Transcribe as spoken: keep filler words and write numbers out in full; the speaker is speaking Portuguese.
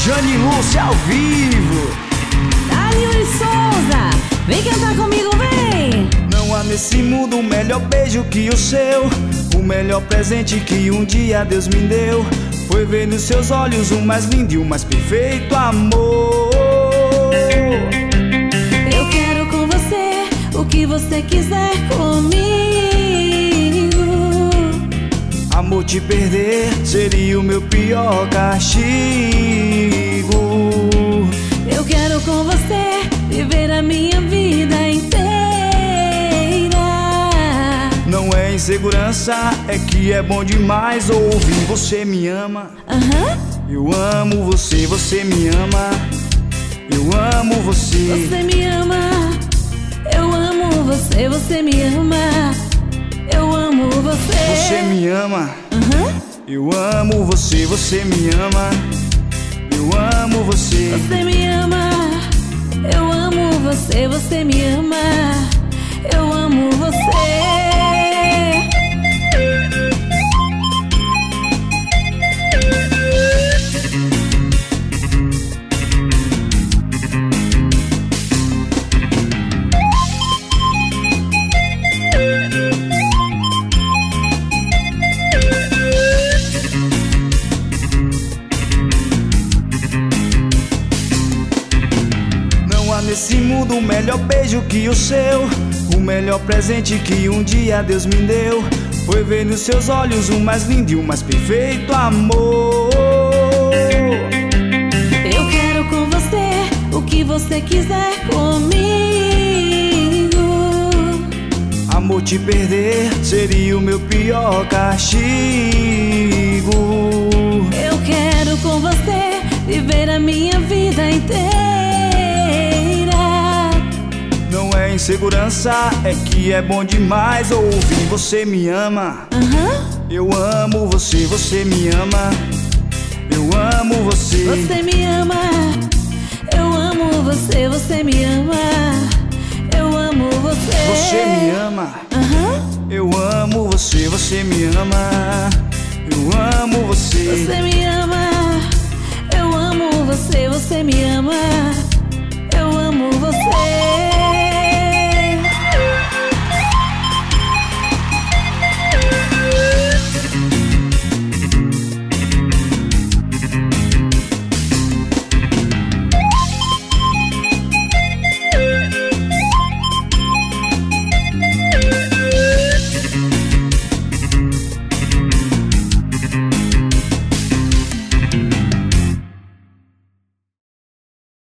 Jane Lúcia ao vivo. Dali Yuri Souza, vem cantar comigo, vem. Não há nesse mundo um melhor beijo que o seu. O melhor presente que um dia Deus me deu foi ver nos seus olhos o mais lindo e o mais perfeito amor. Eu quero com você o que você quiser comigo. Amor, te perder seria o meu pior castigo. Eu quero com você viver a minha vida inteira. Não é insegurança, é que é bom demais ouvir você me ama. Aham. Eu amo você, você me ama. Eu amo você. Você me ama. Eu amo você, você me ama. Eu amo você. Você me ama. Aham. Eu amo você, você me ama. Eu amo você. Você me ama. Eu amo você, você me ama. Eu amo você. Nesse mundo o melhor beijo que o seu. O melhor presente que um dia Deus me deu foi ver nos seus olhos o mais lindo e o mais perfeito amor. Eu quero com você o que você quiser comigo. Amor, te perder seria o meu pior castigo. Eu quero com você viver a minha vida inteira. Não é insegurança, é que é bom demais ouvir você me ama. Aham. Eu amo você, você me ama. Eu amo você. Você me ama. Eu amo você, você me ama. Eu amo você. Você me ama. Aham. Eu amo você, você me ama. Eu amo você. Você me ama. Eu amo você, você me ama.